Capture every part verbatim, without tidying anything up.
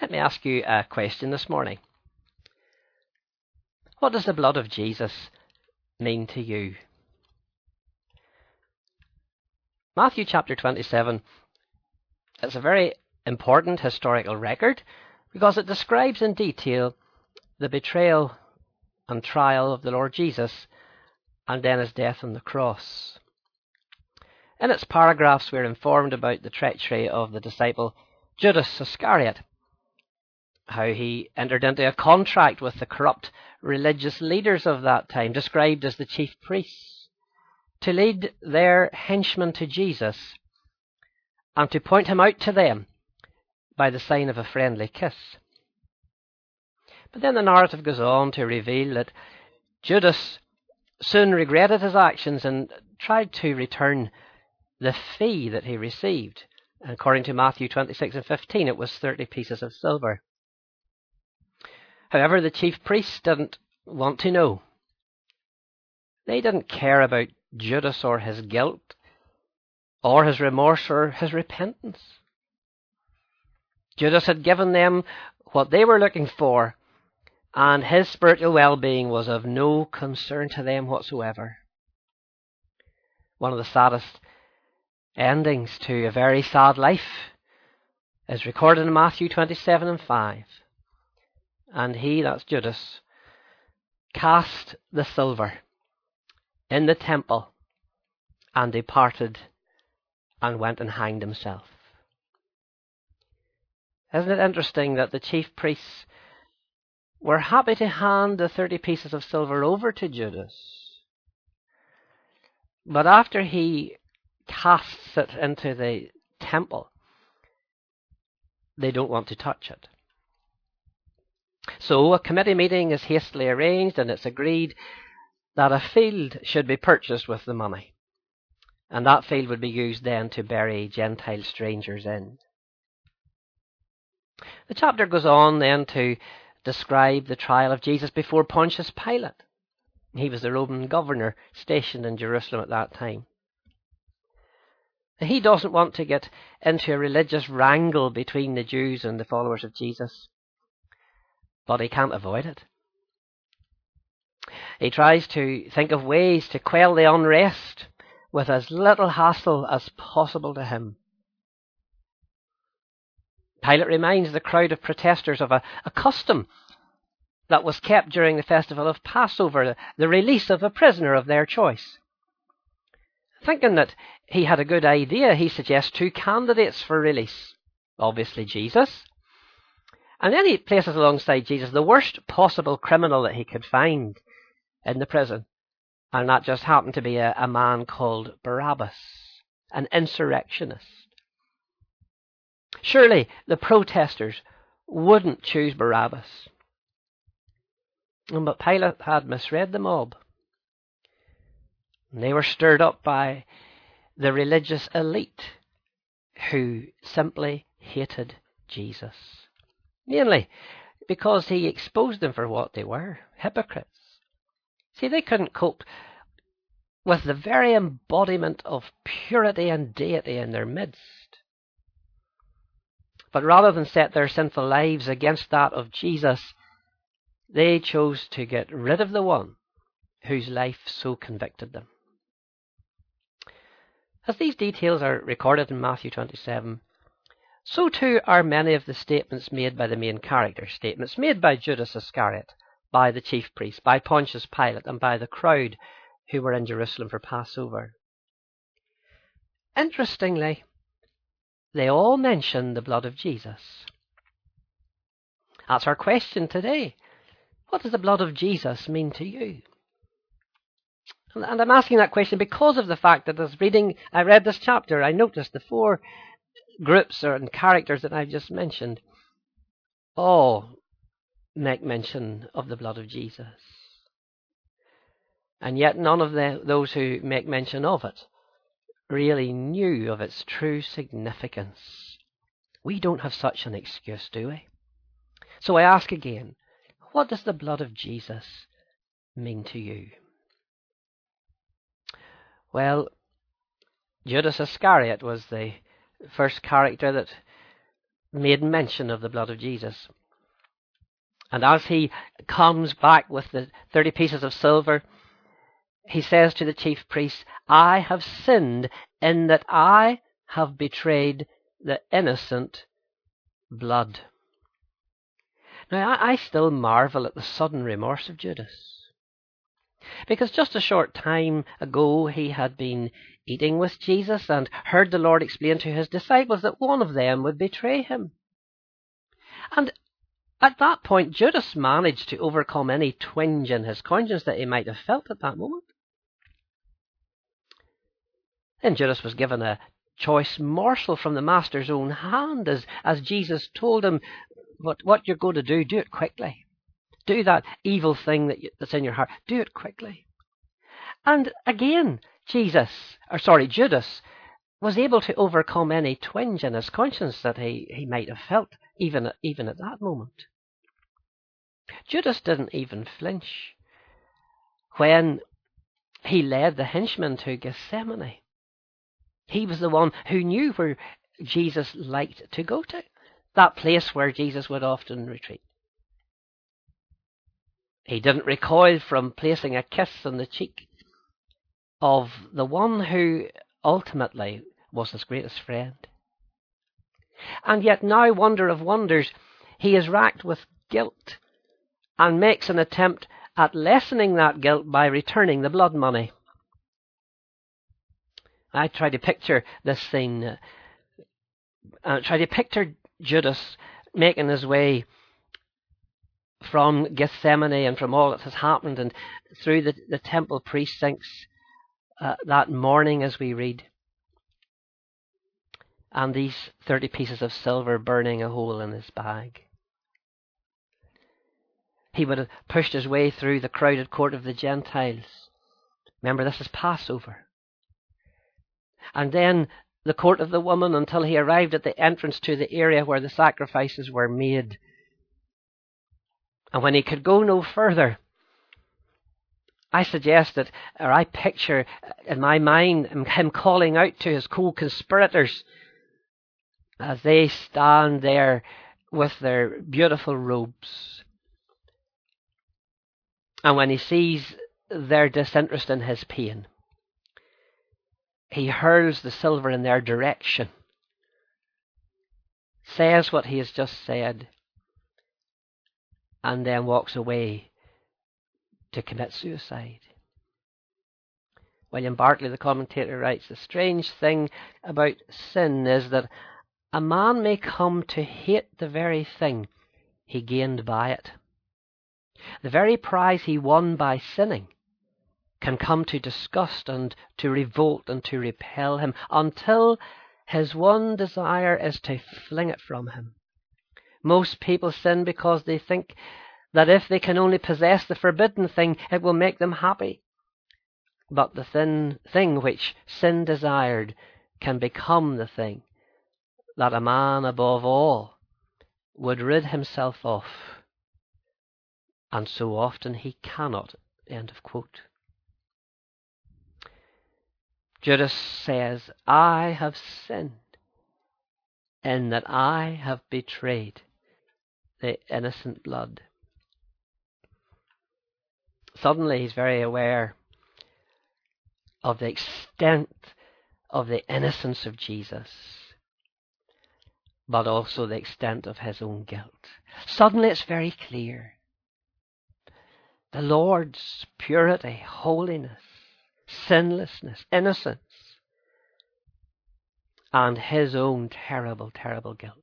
Let me ask you a question this morning. What does the blood of Jesus mean to you? Matthew chapter twenty-seven is a very important historical record because it describes in detail the betrayal and trial of the Lord Jesus and then his death on the cross. In its paragraphs, we're informed about the treachery of the disciple Judas Iscariot, how he entered into a contract with the corrupt religious leaders of that time, described as the chief priests, to lead their henchmen to Jesus and to point him out to them by the sign of a friendly kiss. But then the narrative goes on to reveal that Judas soon regretted his actions and tried to return the fee that he received. According to Matthew twenty-six and fifteen, it was thirty pieces of silver. However, the chief priests didn't want to know. They didn't care about Judas or his guilt, or his remorse or his repentance. Judas had given them what they were looking for, and his spiritual well-being was of no concern to them whatsoever. One of the saddest endings to a very sad life is recorded in Matthew twenty-seven and five. And he, that's Judas, cast the silver in the temple and departed and went and hanged himself. Isn't it interesting that the chief priests were happy to hand the thirty pieces of silver over to Judas, but after he casts it into the temple, they don't want to touch it. So a committee meeting is hastily arranged, and it's agreed that a field should be purchased with the money, and that field would be used then to bury Gentile strangers in. The chapter goes on then to describe the trial of Jesus before Pontius Pilate. He was the Roman governor stationed in Jerusalem at that time. He doesn't want to get into a religious wrangle between the Jews and the followers of Jesus, but he can't avoid it. He tries to think of ways to quell the unrest with as little hassle as possible to him. Pilate reminds the crowd of protesters of a, a custom that was kept during the festival of Passover, the, the release of a prisoner of their choice. Thinking that he had a good idea, he suggests two candidates for release. Obviously Jesus. And then he places alongside Jesus the worst possible criminal that he could find in the prison. And that just happened to be a, a man called Barabbas, an insurrectionist. Surely the protesters wouldn't choose Barabbas. But Pilate had misread the mob. They were stirred up by the religious elite who simply hated Jesus. Mainly because he exposed them for what they were, hypocrites. See, they couldn't cope with the very embodiment of purity and deity in their midst. But rather than set their sinful lives against that of Jesus, they chose to get rid of the one whose life so convicted them. As these details are recorded in Matthew twenty-seven, so too are many of the statements made by the main character, statements made by Judas Iscariot, by the chief priests, by Pontius Pilate, and by the crowd who were in Jerusalem for Passover. Interestingly, they all mention the blood of Jesus. That's our question today. What does the blood of Jesus mean to you? And I'm asking that question because of the fact that as reading, I read this chapter, I noticed the four groups or and characters that I've just mentioned all make mention of the blood of Jesus. And yet none of the, those who make mention of it really knew of its true significance. We don't have such an excuse, do we? So I ask again, what does the blood of Jesus mean to you? Well, Judas Iscariot was the first character that made mention of the blood of Jesus. And as he comes back with the thirty pieces of silver, he says to the chief priests, I have sinned in that I have betrayed the innocent blood. Now, I still marvel at the sudden remorse of Judas. Because just a short time ago he had been eating with Jesus and heard the Lord explain to his disciples that one of them would betray him. And at that point, Judas managed to overcome any twinge in his conscience that he might have felt at that moment. Then Judas was given a choice morsel from the Master's own hand, as, as Jesus told him, what, what you're going to do, do it quickly. Do that evil thing that you, that's in your heart. Do it quickly. And again, Jesus, or sorry, Judas, was able to overcome any twinge in his conscience that he, he might have felt, even, even at that moment. Judas didn't even flinch when he led the henchmen to Gethsemane. He was the one who knew where Jesus liked to go to, that place where Jesus would often retreat. He didn't recoil from placing a kiss on the cheek of the one who ultimately was his greatest friend. And yet now, wonder of wonders, he is racked with guilt and makes an attempt at lessening that guilt by returning the blood money. I try to picture this scene. Uh, I try to picture Judas making his way from Gethsemane and from all that has happened and through the, the temple precincts uh, that morning as we read. And these thirty pieces of silver burning a hole in his bag. He would have pushed his way through the crowded court of the Gentiles. Remember, this is Passover. And then the court of the woman until he arrived at the entrance to the area where the sacrifices were made. And when he could go no further, I suggest that, or I picture in my mind him calling out to his co-conspirators as they stand there with their beautiful robes. And when he sees their disinterest in his pain, he hurls the silver in their direction, says what he has just said, and then walks away to commit suicide. William Barclay, the commentator, writes, the strange thing about sin is that a man may come to hate the very thing he gained by it. The very prize he won by sinning can come to disgust and to revolt and to repel him until his one desire is to fling it from him. Most people sin because they think that if they can only possess the forbidden thing, it will make them happy. But the thin thing which sin desired can become the thing that a man above all would rid himself of. And so often he cannot. End of quote. Judas says, I have sinned in that I have betrayed the innocent blood. Suddenly he's very aware of the extent of the innocence of Jesus, but also the extent of his own guilt. Suddenly it's very clear. The Lord's purity, holiness, sinlessness, innocence, and his own terrible, terrible guilt.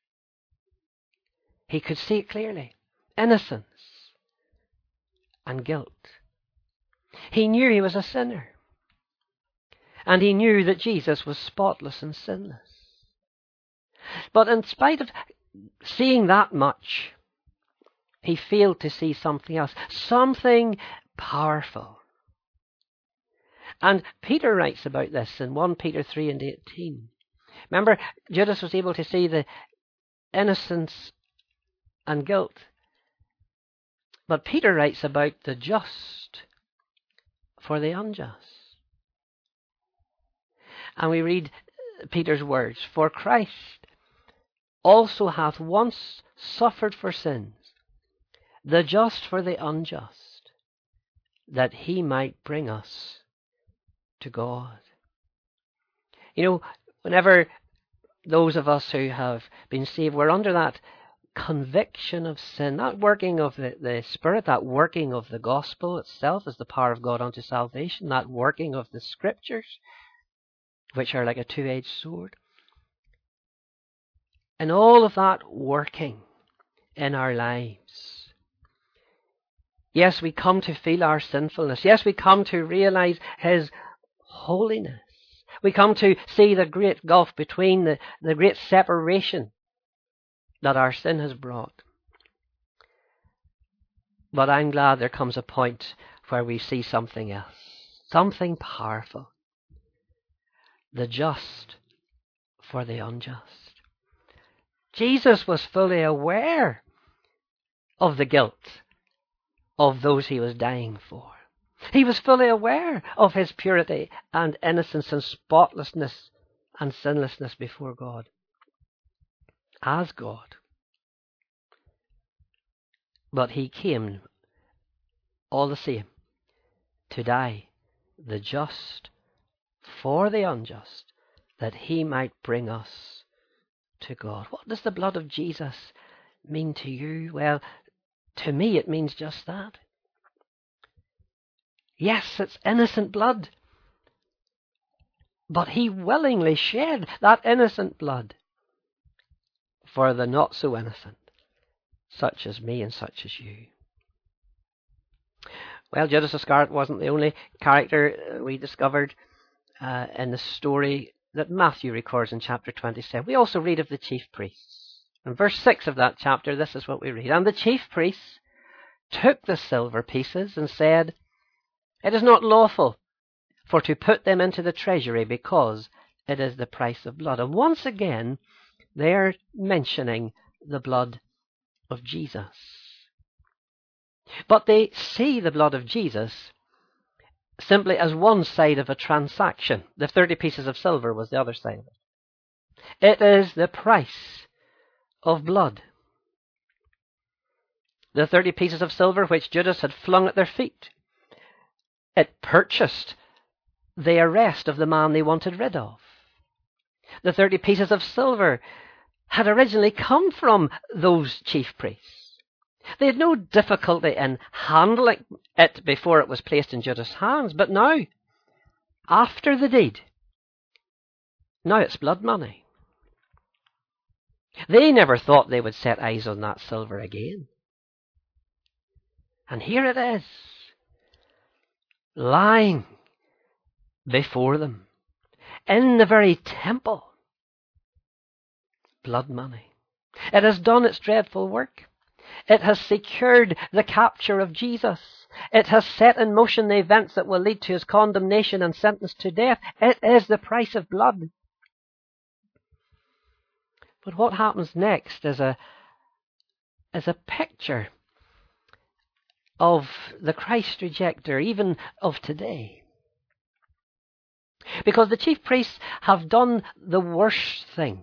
He could see it clearly. Innocence and guilt. He knew he was a sinner. And he knew that Jesus was spotless and sinless. But in spite of seeing that much, he failed to see something else. Something powerful. And Peter writes about this in First Peter three and eighteen. Remember, Judas was able to see the innocence and guilt. But Peter writes about the just for the unjust. And we read Peter's words, for Christ also hath once suffered for sins, the just for the unjust, that he might bring us to God. You know, whenever those of us who have been saved, we're under that conviction of sin, that working of the, the Spirit, that working of the gospel itself as the power of God unto salvation, that working of the Scriptures, which are like a two-edged sword. And all of that working in our lives. Yes, we come to feel our sinfulness. Yes, we come to realize His holiness. We come to see the great gulf between the, the great separation that our sin has brought. But I'm glad there comes a point where we see something else, something powerful. The just for the unjust. Jesus was fully aware of the guilt of those he was dying for. He was fully aware of his purity and innocence and spotlessness and sinlessness before God. As God. But he came all the same to die, the just for the unjust, that he might bring us to God. What does the blood of Jesus mean to you? Well, to me it means just that. Yes, it's innocent blood. But he willingly shed that innocent blood for the not so innocent, such as me and such as you. Well, Judas Iscariot wasn't the only character we discovered uh, in the story that Matthew records in chapter twenty-seven. We also read of the chief priests. In verse six of that chapter, this is what we read. And the chief priests took the silver pieces and said, "It is not lawful for to put them into the treasury, because it is the price of blood." And once again, they're mentioning the blood of Jesus. But they see the blood of Jesus simply as one side of a transaction. The thirty pieces of silver was the other side of it. It is the price of blood. The thirty pieces of silver which Judas had flung at their feet. It purchased the arrest of the man they wanted rid of. The thirty pieces of silver had originally come from those chief priests. They had no difficulty in handling it before it was placed in Judas' hands, but now, after the deed, now it's blood money. They never thought they would set eyes on that silver again. And here it is, lying before them, in the very temple. Blood money. It has done its dreadful work. It has secured the capture of Jesus. It has set in motion the events that will lead to his condemnation and sentence to death. It is the price of blood. But what happens next is a, is a picture of the Christ rejecter, even of today. Because the chief priests have done the worst thing,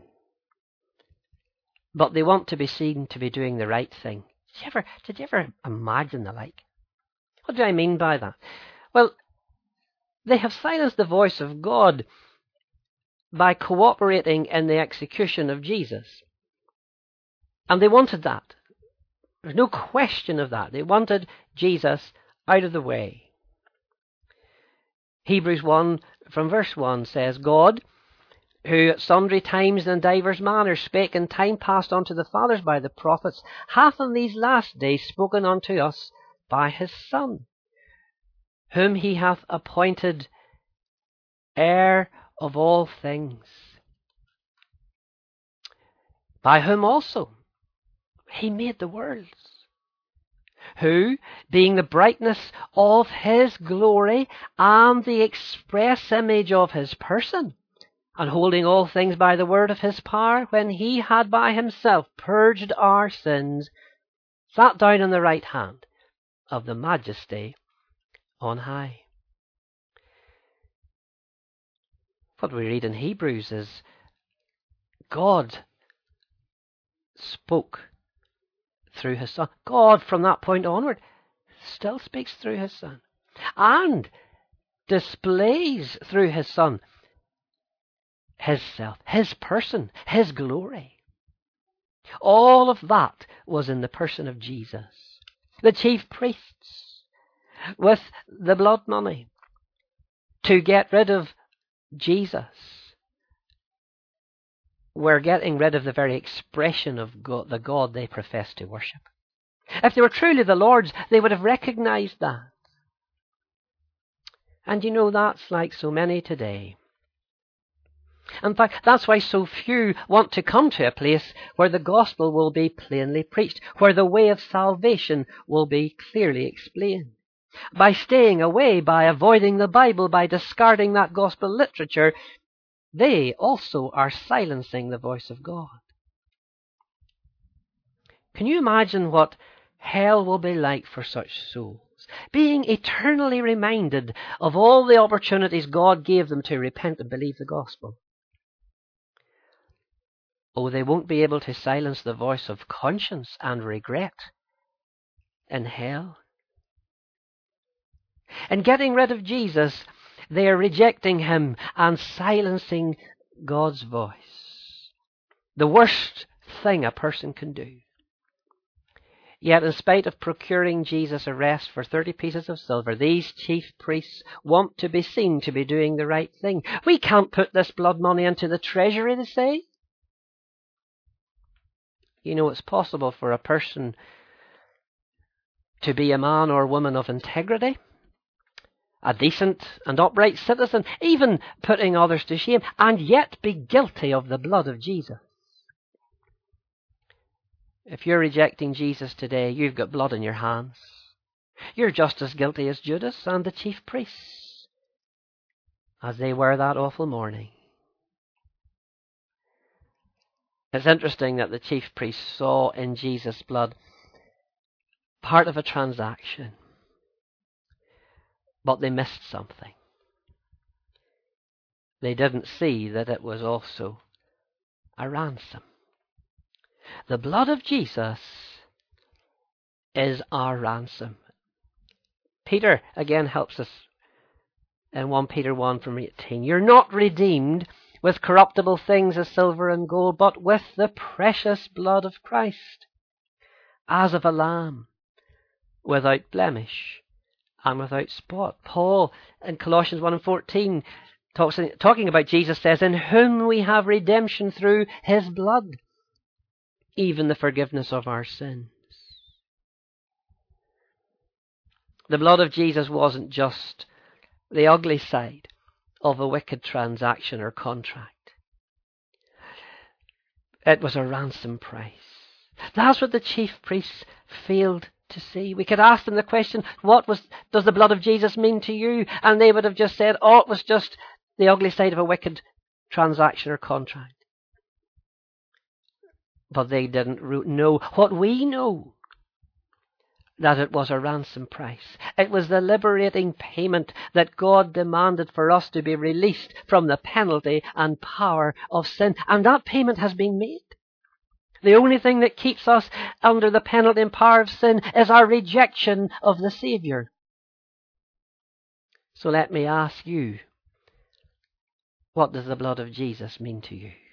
but they want to be seen to be doing the right thing. Did you ever, did you ever imagine the like? What do I mean by that? Well, they have silenced the voice of God by cooperating in the execution of Jesus. And they wanted that. There's no question of that. They wanted Jesus out of the way. Hebrews one from verse one says, God, who at sundry times and divers manners spake in time past unto the fathers by the prophets, hath in these last days spoken unto us by his Son, whom he hath appointed heir of all things, by whom also he made the worlds, who, being the brightness of his glory and the express image of his person, and holding all things by the word of his power, when he had by himself purged our sins, sat down on the right hand of the Majesty on high. What we read in Hebrews is God spoke through his Son. God, from that point onward, still speaks through his Son and displays through his Son his self, his person, his glory. All of that was in the person of Jesus. The chief priests, with the blood money, to get rid of Jesus, were getting rid of the very expression of God, the God they professed to worship. If they were truly the Lord's, they would have recognized that. And you know, that's like so many today. In fact, that's why so few want to come to a place where the gospel will be plainly preached, where the way of salvation will be clearly explained. By staying away, by avoiding the Bible, by discarding that gospel literature, they also are silencing the voice of God. Can you imagine what hell will be like for such souls? Being eternally reminded of all the opportunities God gave them to repent and believe the gospel. Oh, they won't be able to silence the voice of conscience and regret in hell. In getting rid of Jesus, they are rejecting him and silencing God's voice. The worst thing a person can do. Yet, in spite of procuring Jesus' arrest for thirty pieces of silver, these chief priests want to be seen to be doing the right thing. We can't put this blood money into the treasury, they say. You know, it's possible for a person to be a man or woman of integrity, a decent and upright citizen, even putting others to shame, and yet be guilty of the blood of Jesus. If you're rejecting Jesus today, you've got blood in your hands. You're just as guilty as Judas and the chief priests, as they were that awful morning. It's interesting that the chief priests saw in Jesus' blood part of a transaction, but they missed something. They didn't see that it was also a ransom. The blood of Jesus is our ransom. Peter again helps us in First Peter one from eighteen. You're not redeemed with corruptible things as silver and gold, but with the precious blood of Christ, as of a lamb, without blemish and without spot. Paul in Colossians one and fourteen, talks, talking about Jesus, says, in whom we have redemption through his blood, even the forgiveness of our sins. The blood of Jesus wasn't just the ugly side of a wicked transaction or contract. It was a ransom price. That's what the chief priests failed to see. We could ask them the question, what was does the blood of Jesus mean to you? And they would have just said, oh, it was just the ugly side of a wicked transaction or contract. But they didn't know what we know, that it was a ransom price. It was the liberating payment that God demanded for us to be released from the penalty and power of sin. And that payment has been made. The only thing that keeps us under the penalty and power of sin is our rejection of the Saviour. So let me ask you, what does the blood of Jesus mean to you?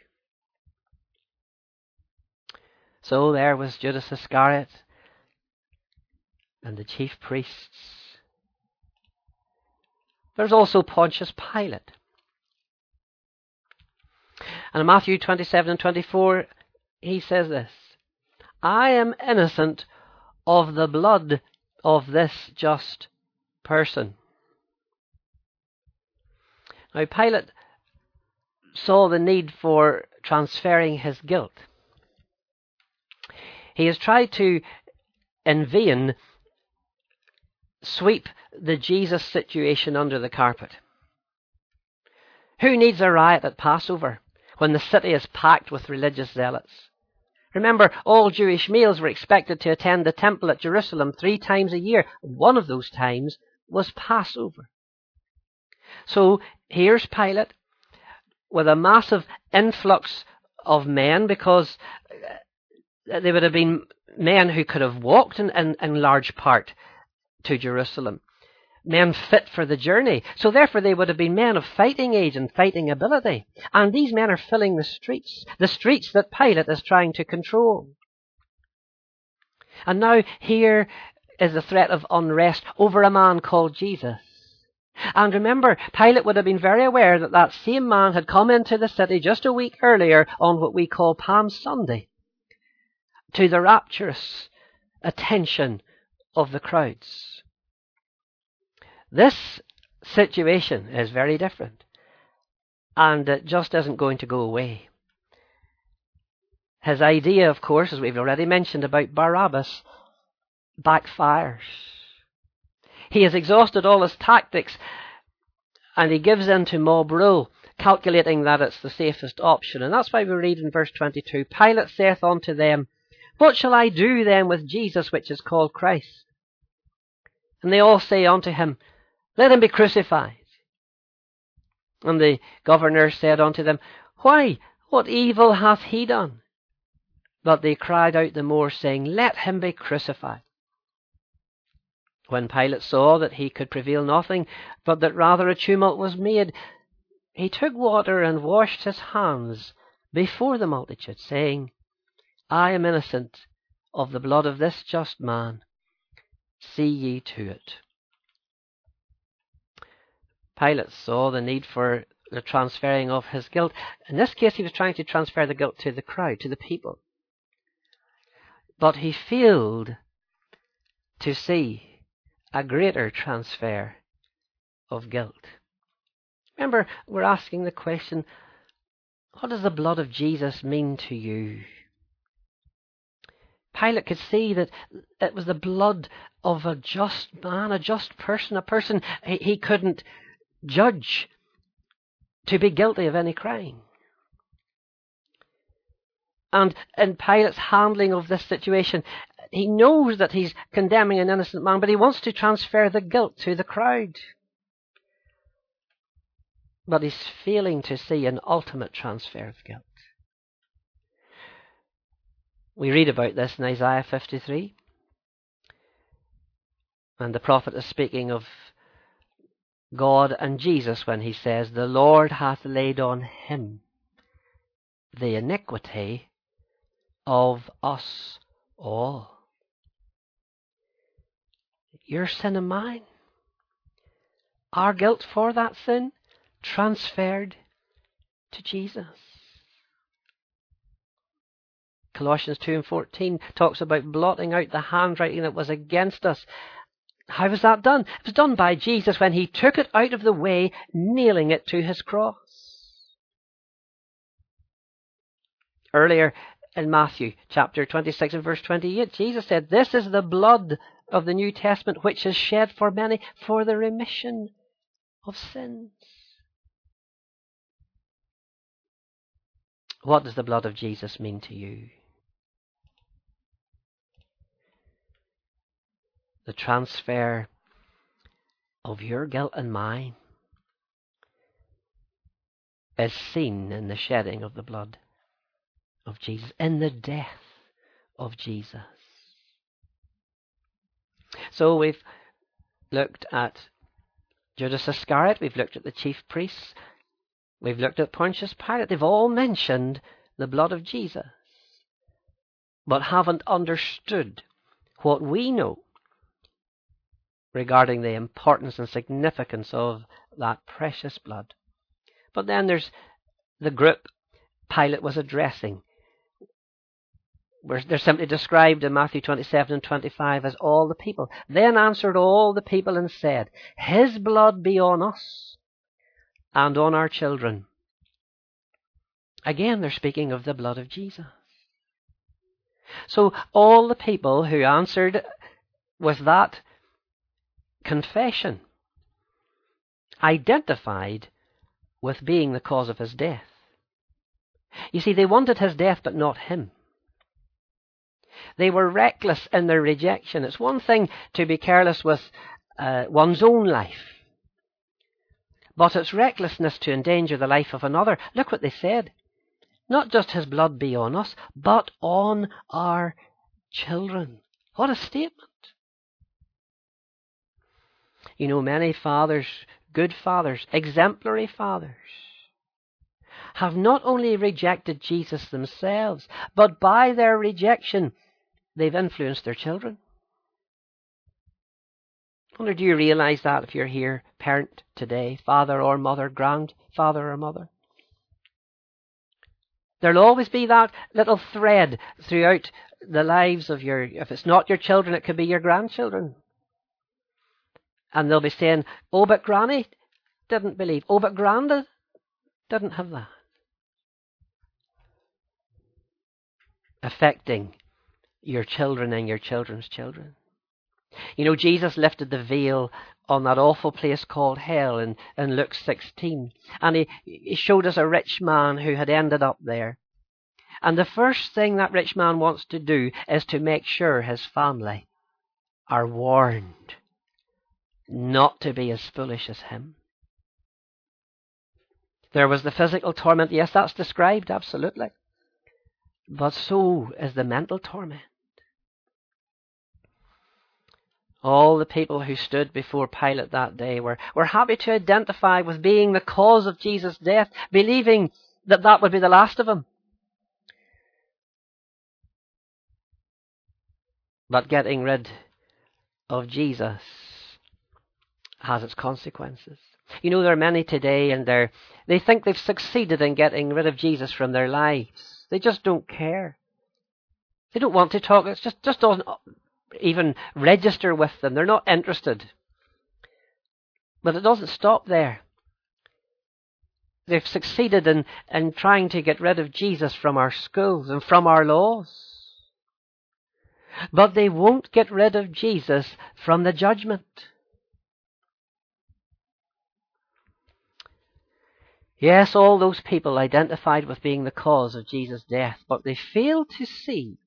So there was Judas Iscariot and the chief priests. There's also Pontius Pilate. And in Matthew twenty-seven and twenty-four, he says this, I am innocent of the blood of this just person. Now, Pilate saw the need for transferring his guilt. He has tried to, in vain, sweep the Jesus situation under the carpet. Who needs a riot at Passover when the city is packed with religious zealots? Remember, all Jewish males were expected to attend the temple at Jerusalem three times a year. One of those times was Passover. So here's Pilate with a massive influx of men, because They would have been men who could have walked in, in, in large part to Jerusalem. Men fit for the journey. So therefore they would have been men of fighting age and fighting ability. And these men are filling the streets, the streets that Pilate is trying to control. And now here is the threat of unrest over a man called Jesus. And remember, Pilate would have been very aware that that same man had come into the city just a week earlier on what we call Palm Sunday, to the rapturous attention of the crowds. This situation is very different, and it just isn't going to go away. His idea, of course, as we've already mentioned about Barabbas, backfires. He has exhausted all his tactics, and he gives in to mob rule, calculating that it's the safest option. And that's why we read in verse twenty-two, Pilate saith unto them, What shall I do then with Jesus which is called Christ? And they all say unto him, Let him be crucified. And the governor said unto them, Why, what evil hath he done? But they cried out the more, saying, Let him be crucified. When Pilate saw that he could prevail nothing, but that rather a tumult was made, he took water and washed his hands before the multitude, saying, I am innocent of the blood of this just man. See ye to it. Pilate saw the need for the transferring of his guilt. In this case, he was trying to transfer the guilt to the crowd, to the people. But he failed to see a greater transfer of guilt. Remember, we're asking the question, what does the blood of Jesus mean to you? Pilate could see that it was the blood of a just man, a just person, a person he, he couldn't judge to be guilty of any crime. And in Pilate's handling of this situation, he knows that he's condemning an innocent man, but he wants to transfer the guilt to the crowd. But he's failing to see an ultimate transfer of guilt. We read about this in Isaiah fifty-three. And the prophet is speaking of God and Jesus when he says, The Lord hath laid on him the iniquity of us all. Your sin and mine. Our guilt for that sin transferred to Jesus. Colossians two and fourteen talks about blotting out the handwriting that was against us. How was that done? It was done by Jesus when he took it out of the way, nailing it to his cross. Earlier in Matthew chapter twenty-six and verse twenty-eight, Jesus said, This is the blood of the New Testament which is shed for many for the remission of sins. What does the blood of Jesus mean to you? The transfer of your guilt and mine is seen in the shedding of the blood of Jesus, in the death of Jesus. So we've looked at Judas Iscariot, we've looked at the chief priests, we've looked at Pontius Pilate. They've all mentioned the blood of Jesus, but haven't understood what we know regarding the importance and significance of that precious blood. But then there's the group Pilate was addressing. They're simply described in Matthew twenty-seven and twenty-five as all the people. Then answered all the people and said, His blood be on us and on our children. Again, they're speaking of the blood of Jesus. So all the people who answered with that confession identified with being the cause of his death. You see, they wanted his death, but not him. They were reckless in their rejection. It's one thing to be careless with uh, one's own life, but it's recklessness to endanger the life of another. Look what they said. not just his blood be on us, but on our children. What a statement. You know, many fathers, good fathers, exemplary fathers, have not only rejected Jesus themselves, but by their rejection, they've influenced their children. I wonder, do you realize that if you're here, parent today, father or mother, grandfather or mother? There'll always be that little thread throughout the lives of your, if it's not your children, it could be your grandchildren. And they'll be saying, oh, but Granny didn't believe. Oh, but Granda didn't have that. Affecting your children and your children's children. You know, Jesus lifted the veil on that awful place called hell in, in Luke sixteen. And he, he showed us a rich man who had ended up there. And the first thing that rich man wants to do is to make sure his family are warned not to be as foolish as him. There was the physical torment. Yes, that's described, absolutely. But so is the mental torment. All the people who stood before Pilate that day were, were happy to identify with being the cause of Jesus' death, believing that that would be the last of him. But getting rid of Jesus has its consequences. You know, there are many today, and they they think they've succeeded in getting rid of Jesus from their lives. They just don't care. They don't want to talk. It just, just doesn't even register with them. They're not interested. But it doesn't stop there. They've succeeded in, in trying to get rid of Jesus from our schools and from our laws. But they won't get rid of Jesus from the judgment. Yes, all those people identified with being the cause of Jesus' death, but they fail to see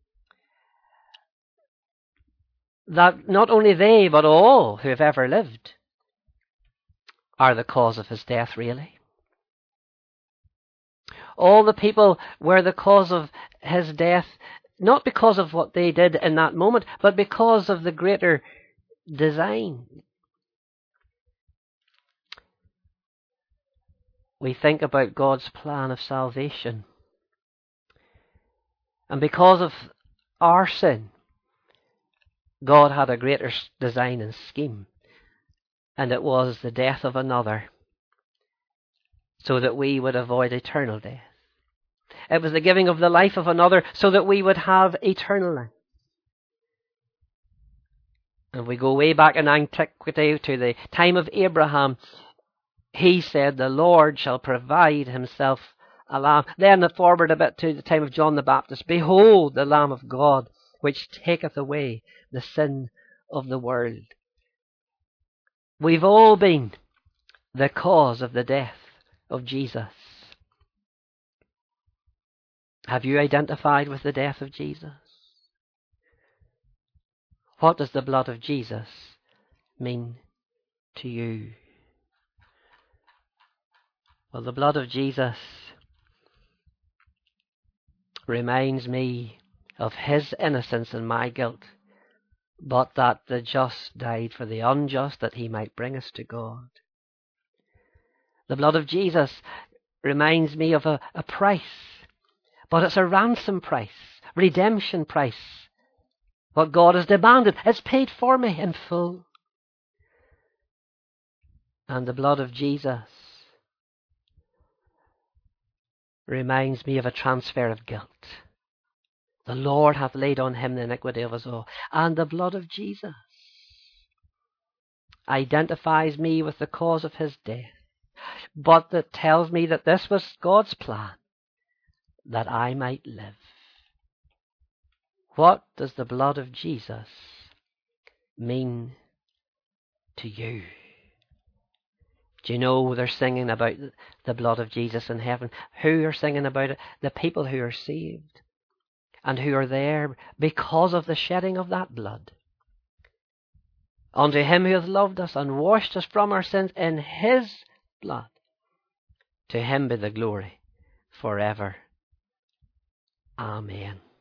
that not only they, but all who have ever lived are the cause of his death, really. All the people were the cause of his death, not because of what they did in that moment, but because of the greater design. We think about God's plan of salvation. And because of our sin, God had a greater design and scheme. And it was the death of another, so that we would avoid eternal death. It was the giving of the life of another, so that we would have eternal life. And we go way back in antiquity to the time of Abraham. He said, the Lord shall provide himself a lamb. Then forward a bit to the time of John the Baptist. Behold the Lamb of God, which taketh away the sin of the world. We've all been the cause of the death of Jesus. Have you identified with the death of Jesus? What does the blood of Jesus mean to you? Well, the blood of Jesus reminds me of his innocence and my guilt, but that the just died for the unjust, that he might bring us to God. The blood of Jesus reminds me of a, a price, but it's a ransom price, redemption price. What God has demanded, it's paid for me in full. And the blood of Jesus reminds me of a transfer of guilt. The Lord hath laid on him the iniquity of us all. And the blood of Jesus identifies me with the cause of his death, but that tells me that this was God's plan, that I might live. What does the blood of Jesus mean to you? Do you know they're singing about the blood of Jesus in heaven? Who are singing about it? The people who are saved and who are there because of the shedding of that blood. Unto him who hath loved us and washed us from our sins in his blood, to him be the glory forever Amen.